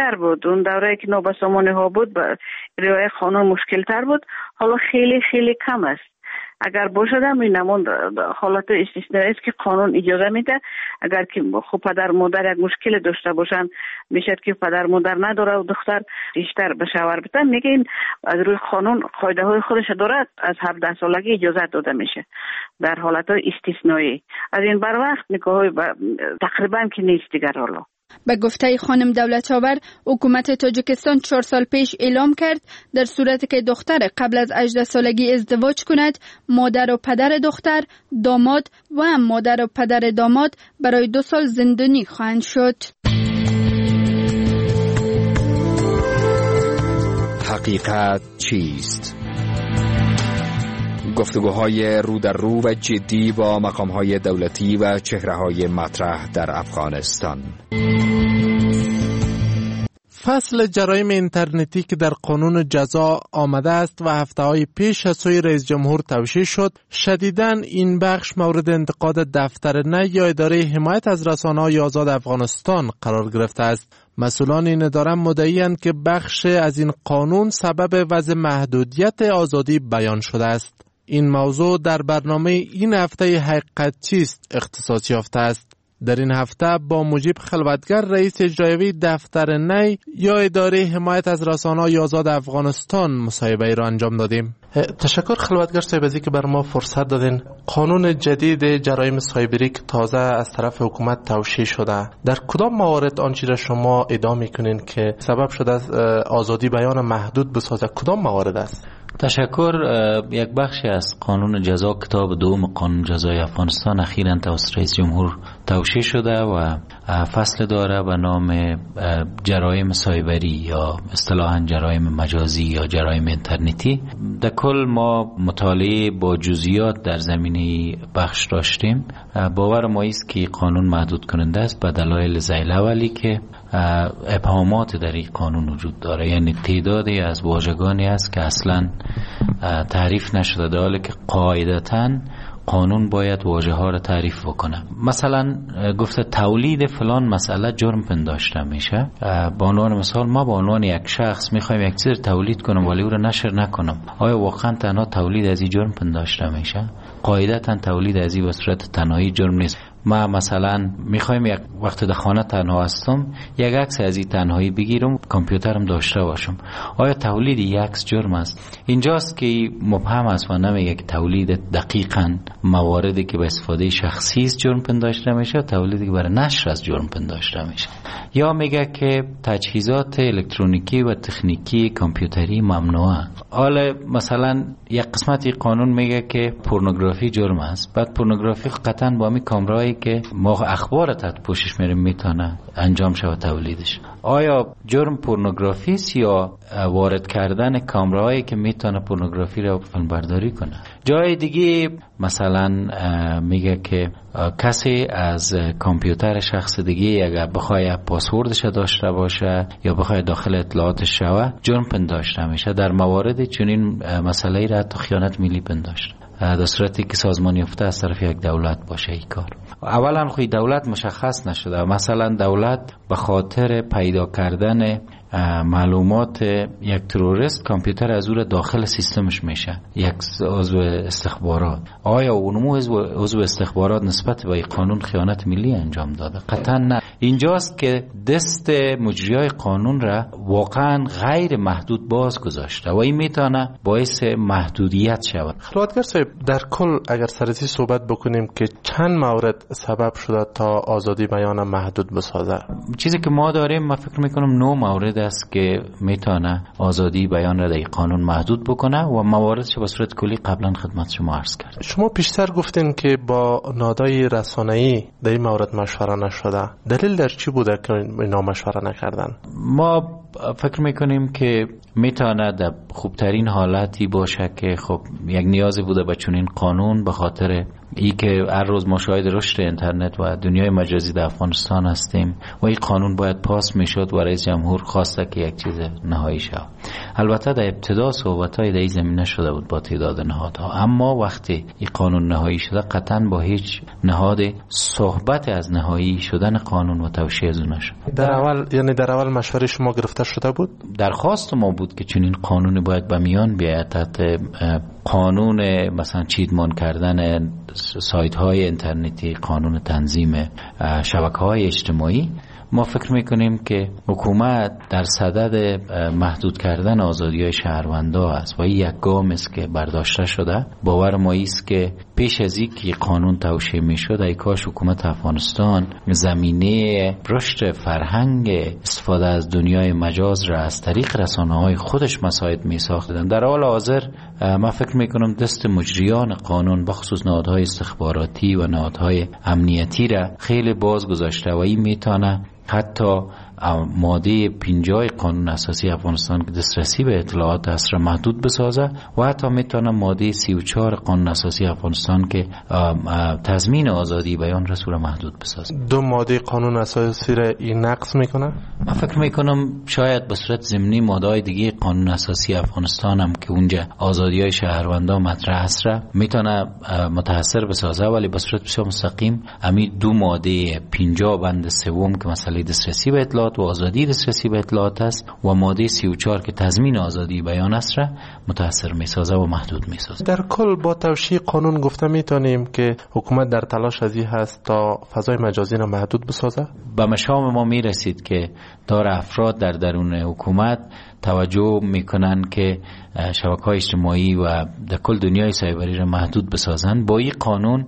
تر بود. اون دوره که نوبسامانی ها بود رعایت قانون مشکل تر بود. حالا خیلی خیلی کم است. اگر باشد هم این نمون حالت استثنایی است که قانون اجازه میده. اگر که خب پدر مادر یک مشکل داشته باشن، میشد که پدر مادر نداره و دختر بیشتر به شوهر بدن، میگه این از روی قانون قاعده های خودش دارد، از 17 سالگی اجازه داده میشه در حالت استثنایی. از این بر وقت نکاح تقریبا که نیست دیگر. حالا به گفته خانم دولت‌آور، حکومت تاجیکستان 4 سال پیش اعلام کرد در صورتی که دختر قبل از 18 سالگی ازدواج کند، مادر و پدر دختر، داماد و هم مادر و پدر داماد برای 2 سال زندانی خواهند شد. حقیقت چیست؟ گفتگوهای رو در رو و جدی با مقام‌های دولتی و چهره‌های مطرح در افغانستان. فصل جرایم اینترنتی که در قانون جزا آمده است و هفته‌های پیش از سوی رئیس جمهور توشیح شد، شدیداً این بخش مورد انتقاد دفتر نی یا اداره حمایت از رسانه‌های آزاد افغانستان قرار گرفته است. مسئولان این اداره مدعی‌اند که بخش از این قانون سبب وضع محدودیت آزادی بیان شده است. این موضوع در برنامه این هفته حقیقت چیست اختصاص یافته است. در این هفته با مجیب خلوتگر، رئیس اجرایی دفتر نی یا اداره حمایت از رسانه‌های آزاد افغانستان، مصاحبه را انجام دادیم. تشکر خلوتگر صاحب از اینکه بر ما فرصت دادین. قانون جدید جرایم سایبری که تازه از طرف حکومت توشیح شده، در کدام موارد آنچه را شما ادعا میکنین که سبب شده از آزادی بیان محدود بسازه، کدام موارد است؟ تشکر. یک بخشی از قانون جزا، کتاب دوم قانون جزای افغانستان، اخیراً توسط رئیس جمهور توشیح شده و فصل داره به نام جرایم سایبری یا اصطلاحاً جرایم مجازی یا جرایم اینترنتی. در کل ما مطالعه با جزئیات در زمینه بخش داشتیم. باور ما است که قانون محدود کننده است به دلایل ذیل اولی که ابهامات در این قانون وجود داره، یعنی تعدادی از واژگانی است که اصلا تعریف نشده، در حالی که قاعدتاً قانون باید واژه ها را تعریف بکنه. مثلا گفته تولید فلان مسئله جرم پنداشته میشه. به عنوان مثال ما به عنوان یک شخص میخوایم یک چیز تولید کنم ولی او را نشر نکنم، آیا واقعا تنها تولید از این جرم پنداشته میشه؟ قاعدتاً تولید از این به صورت تنهایی جرم نیست. ما مثلا میخوایم یک وقت در خانه تنها هستم یک عکس از این تنهایی بگیرم، کامپیوترم داشته باشم، آیا تولید یک عکس جرم است؟ اینجاست که مبهم است و نمیگه که تولید دقیقاً مواردی که به استفاده شخصی است جرم پنداشته میشه، تولیدی که برای نشر از جرم پنداشته میشه. یا میگه که تجهیزات الکترونیکی و تکنیکی کامپیوتری ممنوعه. حالا مثلا یک قسمتی قانون میگه که پورنوگرافی جرم است، بعد پورنوگرافی قطعاً با می کامرایی که ما اخبار تحت پوشش میریم میتونه انجام شود تولیدش. آیا جرم پورنوگرافی است یا وارد کردن کامرایی که میتونه پورنوگرافی رو فیلم برداری کنه؟ جای دیگه مثلا میگه که کسی از کامپیوتر شخص دیگه اگر بخواد پاسوردش داشته باشه یا بخواد داخل اطلاعاتش شوه، جرم پنداشته میشه. در موارد چنین مسئله را حتی خیانت ملی پنداشته، در صورتی که سازمان یافته از طرف یک دولت باشه این کار. اولا خوی دولت مشخص نشده، مثلا دولت به خاطر پیدا کردن معلومات یک تروریست کامپیوتر از او را داخل سیستمش میشه، یک عضو استخبارات. آیا اونمو عضو استخبارات نسبت به قانون خیانت ملی انجام داده؟ قطعا نه. اینجاست که دست مجریای قانون را واقعا غیر محدود باز گذاشته و این میتونه باعث محدودیت شود. خلوتگر صاحب، در کل اگر سرتی صحبت بکنیم که چند مورد سبب شده تا آزادی بیان محدود بسازه؟ چیزی که ما داریم من فکر میکنم 9 مورد است که میتونه آزادی بیان را در قانون محدود بکنه و مواردش به صورت کلی قبلا خدمت شما عرض کرد. شما پیشتر گفتین که با نهادهای رسانه‌ای در این مورد مشوره نشده. دلیل در چی بوده که اینا مشوره نکردن؟ ما فکر میکنیم که میتونه در خوبترین حالتی باشه که خب یک نیازی بوده به چنین قانون به خاطر ای که هر روز ما شاهد رشد اینترنت و دنیای مجازی در افغانستان هستیم و این قانون باید پاس میشد و رئیس جمهور خواسته که یک چیز نهایی شود. البته در ابتدا صحبت‌های در این زمینه شده بود با تعداد نهادها، اما وقتی این قانون نهایی شده قطعا با هیچ نهاد صحبت از نهایی شدن قانون و توشیح از نشد. در اول مشوره شما گرفته شده بود؟ درخواست ما بود که چنین قانونی باید به میان بیاید تحت قانون مثلا چیدمان کردن سایت های اینترنتی، قانون تنظیم شبکه های اجتماعی. ما فکر میکنیم که حکومت در صدد محدود کردن آزادی های شهروندا است و این یک گام است که برداشته شده. باور ما است که پیش از اینکه قانون توشیح میشد ای کاش حکومت افغانستان زمینه رشد فرهنگ استفاده از دنیای مجاز را از طریق رسانه‌های خودش مساعد میساختن. در حال حاضر ما فکر میکنم دست مجریان قانون بخصوص نهادهای استخباراتی و نهادهای امنیتی را خیلی باز گذاشته و این میتونه حتی ماده 50 قانون اساسی افغانستان که دسترسی به اطلاعات است را محدود بسازه و حتی میتونه ماده 34 قانون اساسی افغانستان که تضمین آزادی بیان را صورت محدود بسازه. دو ماده قانون اساسی را این نقض میکنه؟ من فکر میکنم شاید به صورت ضمنی ماده‌های دیگه قانون اساسی افغانستان هم که اونجا آزادی‌های شهروندان مطرح است را میتونه متاثر بسازه، ولی به صورت بسیار مستقیم همین دو ماده 50 بند سوم که مسئله دسترسی به اطلاعات و آزادی دسترسی به اطلاعات است و ماده 34 که تضمین آزادی بیان است را متاثر میسازه و محدود میسازه. در کل با توشیح قانون گفته میتونیم که حکومت در تلاش ازی هست تا فضای مجازی را محدود بسازه. به مشام ما میرسید که دار افراد در درون حکومت توجه میکنن که شبکه‌های اجتماعی و در کل دنیای سایبری را محدود بسازن. با این قانون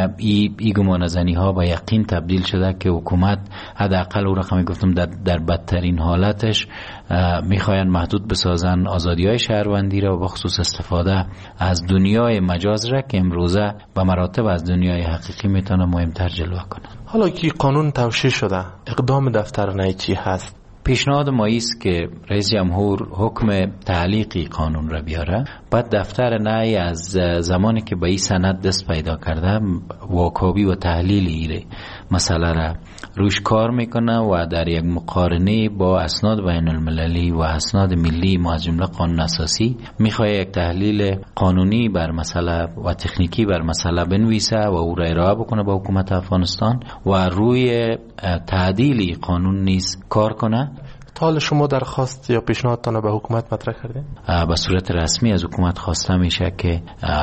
این گمانه‌زنی ها به یقین تبدیل شده که حکومت حداقل اون رقمی گفتم در بدترین حالتش میخواین محدود بسازن آزادی‌های شهروندی را و بخصوص استفاده از دنیای مجاز را که امروزه به مراتب از دنیای حقیقی میتونه مهمتر جلوه کنه. حالا که قانون توشیح شده اقدام دفتر نهایی چی هست؟ پیشنهاد ما است که رئیس جمهور حکم تعلیقی قانون را بیاره، بعد دفتر نهایی از زمانی که به این سند دست پیدا کرده واکاوی و تحلیلی مسئله را روش کار میکنه و در یک مقارنه با اسناد بین المللی و اسناد ملی ما از جمله قانون اساسی میخواد یک تحلیل قانونی بر مسئله و تکنیکی بر مسئله بنویسه و او را ارائه بکنه به حکومت افغانستان و روی تعدیل قانون نیز کار کنه. تا حال شما درخواست یا پیشنهادتان به حکومت مطرح کردین؟ به صورت رسمی از حکومت خواسته میشه که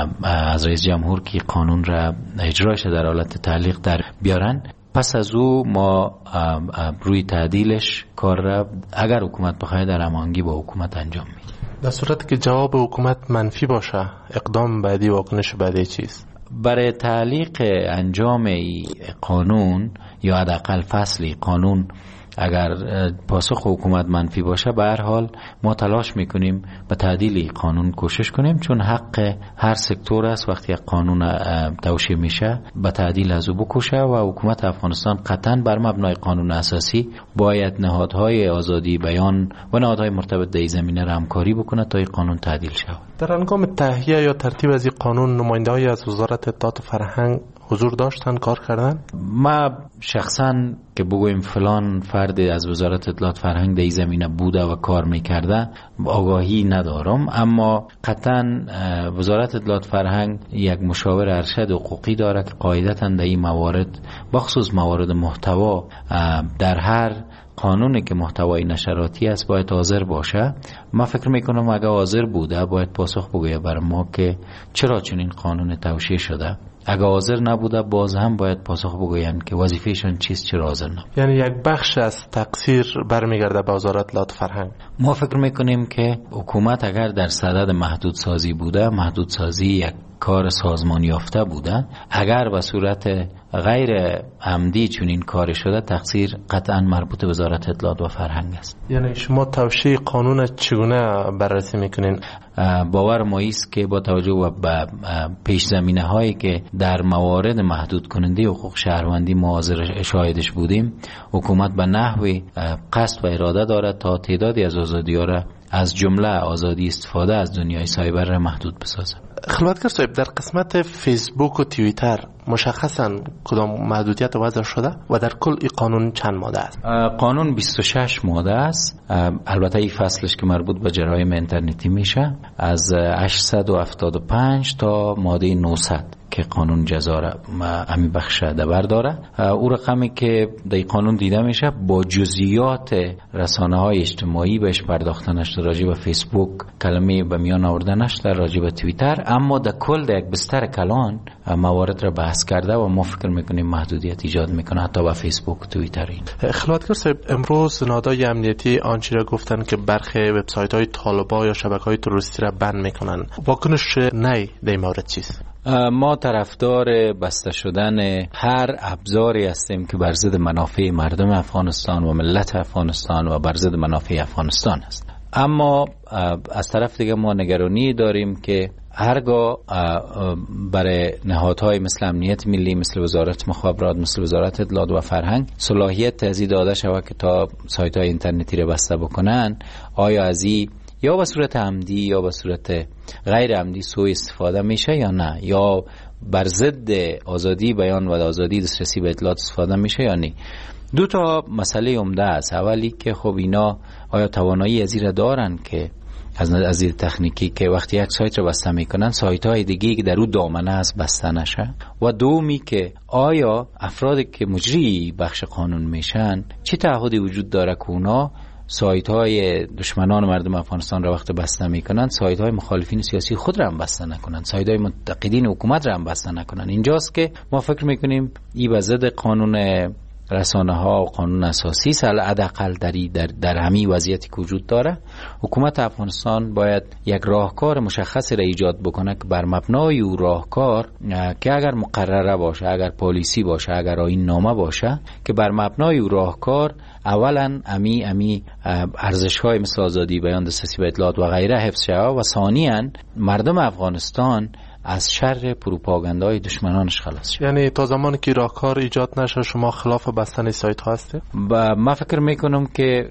از رئیس جمهور که قانون را اجراش در حالت تعلیق در بیارن. پس از او ما روی تعدیلش کار را اگر حکومت بخواد در هماهنگی با حکومت انجام میدیم. در صورتی که جواب حکومت منفی باشه اقدام بعدی واکنش بعدی چیست؟ برای تعلیق انجام قانون یا حداقل فصلی قانون اگر پاسخ حکومت منفی باشه به هر حال ما تلاش میکنیم به تعدیل قانون کوشش کنیم، چون حق هر سکتور است وقتی قانون توشیح میشه به تعدیل از او بکوشه و حکومت افغانستان قطعا بر مبنای قانون اساسی باید نهادهای آزادی بیان و نهادهای مرتبط در این زمینه را همکاری بکنه تا این قانون تعدیل شود. در هنگام تهیه یا ترتیب از این قانون نماینده‌ای از وزارت اطلاعات و فرهنگ حضور داشتن، کار کردن؟ ما شخصا که بگویم فلان فرد از وزارت اطلاعات فرهنگ در این زمینه بوده و کار میکرده آگاهی ندارم، اما قطعا وزارت اطلاعات فرهنگ یک مشاور ارشد حقوقی داره که قاعدتا در این موارد بخصوص موارد محتوا در هر قانونی که محتوای نشراتی است باید حاضر باشه. من فکر میکنم اگر حاضر بوده باید پاسخ بگویه بر ما که چرا چنین قانون توشیح شده. اگر حاضر نبوده باز هم باید پاسخ بگوین که وظیفهشون چیست، چرا حاضر نبوده. یعنی یک بخش از تقصیر برمیگرده به وزارت اطلاعات فرهنگ. ما فکر میکنیم که حکومت اگر در صدد محدودسازی بوده، محدودسازی یک کار سازمان یافته بوده، اگر به صورت غیر عمدی چون این کار شده تقصیر قطعا مربوط به وزارت اطلاعات و فرهنگ است. یعنی شما توشیح قانون چگونه بررسی میکنین؟ باور ما است که با توجه به پیش زمینه هایی که در موارد محدود کننده حقوق شهروندی ما حاضر شاهدش بودیم، حکومت به نحوی قصد و اراده دارد تا تعدادی از آزادی‌ها را از جمله آزادی استفاده از دنیای سایبر را محدود بسازه. خلوتگر صاحب، در قسمت فیسبوک و توییتر مشخصاً کدام محدودیت وضع شده و در کل این قانون چند ماده است؟ قانون 26 ماده است. البته این فصلش که مربوط به جرایم اینترنتی میشه از 875 تا ماده 900 که قانون جزا را امی بخش دبر داره. او رقمی که در قانون دیده میشه با جزئیات رسانه های اجتماعی بهش پرداخته نشده، راجع به فیسبوک کلمه به میان آورده نشده، راجع به توییتر، اما در کل در یک بستر کلان موارد را بحث کرده و ما فکر میکنیم محدودیت ایجاد میکنه حتی به فیسبوک و توییتر. خلوتگر صاحب، امروز نهادهای امنیتی آنچه را گفتن که برخی وبسایت های طالبان یا شبکه های تروریستی را بند میکنن. واکنش نی در مورد چیست؟ ما طرفدار بسته شدن هر ابزاری هستیم که بر ضد منافع مردم افغانستان و ملت افغانستان و بر ضد منافع افغانستان است. اما از طرف دیگه ما نگرانی داریم که هرگاه برای نهادهای مثل امنیت ملی، مثل وزارت مخابرات، مثل وزارت اطلاعات و فرهنگ صلاحیت از این داده شود که تا سایت های اینترنتی را بسته بکنن، آیا از این یا به صورت عمدی یا به صورت غیر عمدی سوء استفاده میشه یا نه، یا بر ضد آزادی بیان و آزادی دسترسی به اطلاعات استفاده میشه یا نه. دو تا مسئله عمده است. اولی که خب اینا آیا توانایی از این را دارن که از این تکنیکی که وقتی یک سایت رو بسته میکنن سایت های دیگه که در اون دامنه است بسته نشه، و دومی که آیا افرادی که مجری بخش قانون میشن چه تعهدی وجود داره که اونا سایت های دشمنان مردم افغانستان را وقت بسته میکنن سایت های مخالفین سیاسی خود را هم بسته نکنن، سایت های منتقدین حکومت را هم بسته نکنن. اینجاست که ما فکر میکنیم این به ضد قانون رسانه ها و قانون اساسی است. حداقل در همین وضعیتی که وجود داره حکومت افغانستان باید یک راهکار مشخصی را ایجاد بکنه که بر مبنای او راهکار که اگر مقرره باشه، اگر پالیسی باشه، اگر آیین نامه باشه، که بر مبنای او راهکار اولا امی ارزش‌های مثل آزادی بیان، دسترسی به اطلاعات و غیره حفظ شود و ثانیاً مردم افغانستان از شر پروپاگاندای دشمنانش خلاص شد. یعنی تا زمانی که راهکار ایجاد نشه شما خلاف بستن سایت ها هستید؟ من فکر میکنم که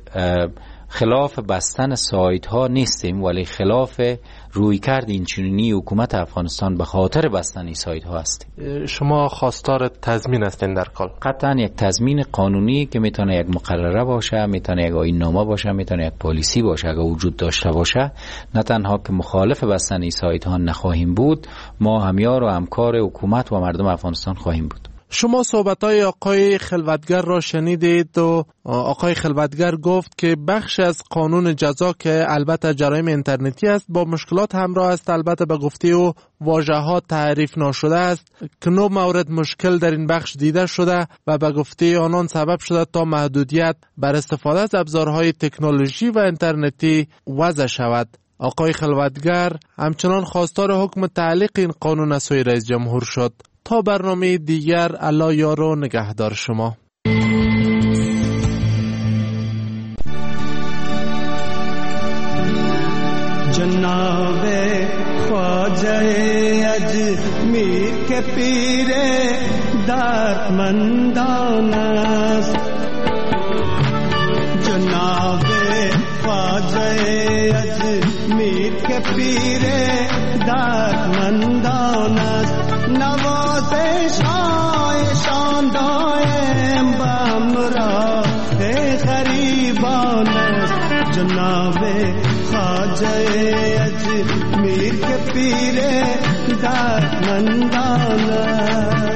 خلاف بستن سایت ها نیستیم، ولی خلاف رویکرد اینچنینی حکومت افغانستان به خاطر بستن این سایت ها هستیم. شما خواستار تضمین هستین در کل؟ قطعا یک تضمین قانونی که میتونه یک مقرره باشه، میتونه یک آیین نامه باشه، میتونه یک پالیسی باشه اگر وجود داشته باشه. نه تنها که مخالف بستن این سایت ها نخواهیم بود، ما همیار و همکار حکومت و مردم افغانستان خواهیم بود. شما صحبت‌های آقای خلوتگر را شنیدید و آقای خلوتگر گفت که بخش از قانون جزا که البته جرایم اینترنتی است با مشکلات همراه است، البته به گفته او واژه‌ها تعریف نشده است که 9 مورد مشکل در این بخش دیده شده و به گفته آنان سبب شده تا محدودیت بر استفاده از ابزارهای تکنولوژی و اینترنتی وضع شود. آقای خلوتگر همچنان خواستار حکم تعلیق این قانون از سوی رئیس جمهور شد. تا برنامه دیگر، الله یار و نگهدار شما. جناب خواجه اجمیر کے پیر دردمندان است، جناب خواجه اجمیر کے پیر دردمندان است، نوازشان دائم بامراه غریبان است، جناب خواجه اجمیر کے پیر دردمندان است.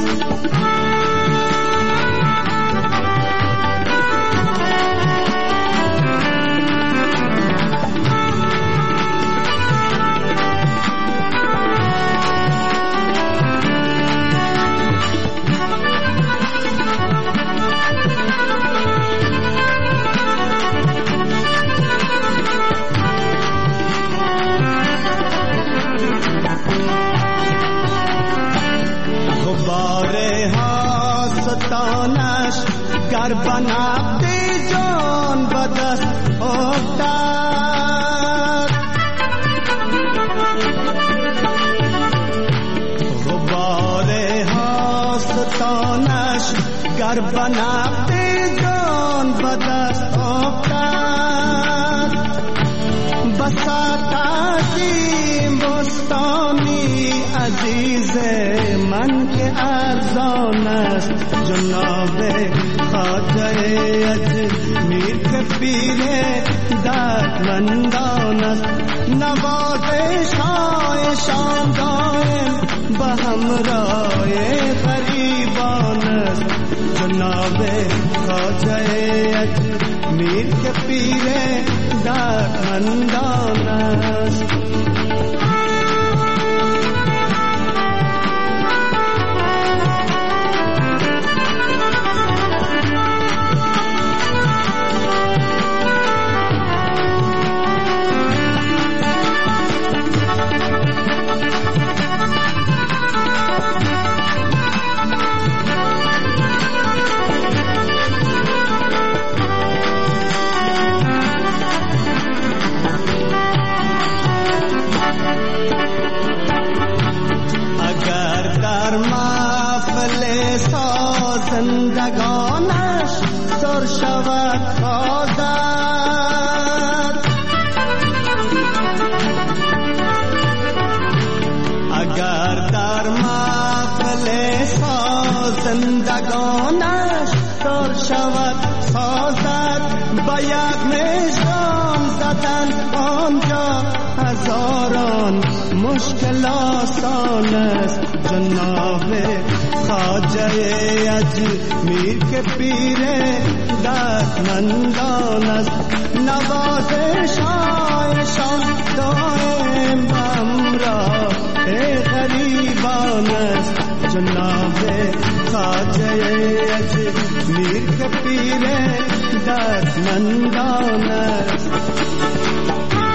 گر بنابدی جان بدست افتاد، غبار هاستانش گر بنابدی جان بدست افتاد، जनाब ख्वाजा अजमीर के पीरे दर्दमंदान नवाज़िशाए शान दायम बहमराए गरीबान जनाब ख्वाजा अजमीर के पीरे दर्दमंदान زندگانش سر شود خواهد اگر در محفل زندگانش سر شود سازد با یک میزبان زدن آنجا هزاران مشکل آسان است جناب ख्वाजा अजमीर के पीरे दर्दमंदान नवाज़िशाए शान दायम बहमराए गरीबान जनाब ख्वाजा अजमीर के पीरे दर्दमंदान